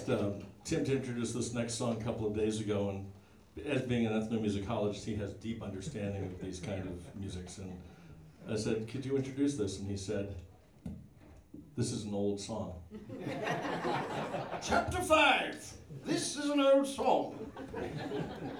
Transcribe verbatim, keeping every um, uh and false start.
asked uh, Tim to introduce this next song a couple of days ago, and as being an ethnomusicologist, he has deep understanding of these kind of musics. And I said, "Could you introduce this?" And he said, "This is an old song." Chapter five. This is an old song.